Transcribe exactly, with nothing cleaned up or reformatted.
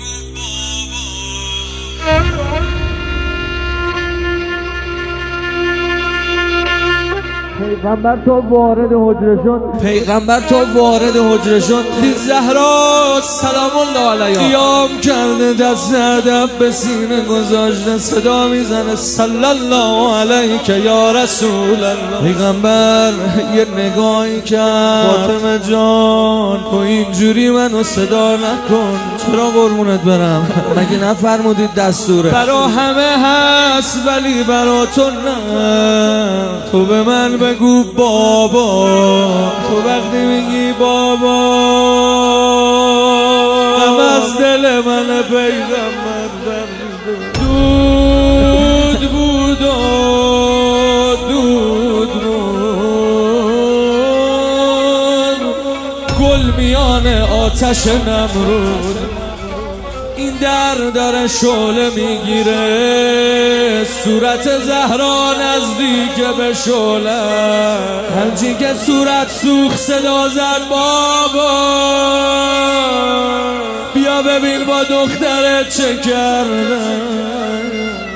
پیغمبر تا وارد حجره شد پیغمبر تا وارد حجره شد دید زهرا سلام الله علیها قیام کرده، دست ادب به سینه گذاشته، صدا میزنه صلی الله علیک یا رسول الله. پیغمبر یه نگاهی کرد، فاطمه جان تو اینجوری منو صدا نکن. چرا قربونت برم؟ مگه نفرمودید دستوره؟ برا همه هست ولی برا تو نه. تو به من بگو بابا، تو وقتی میگی بابا غم از دل من پیغمبر برد. دود بود و دود بود گل میان آتش نمرود. این در داره شعله میگیره، صورت زهرا نزدیک به شعله. همچین که صورت سوخت صدا زد بابا بیا ببین با دخترت چه کرده.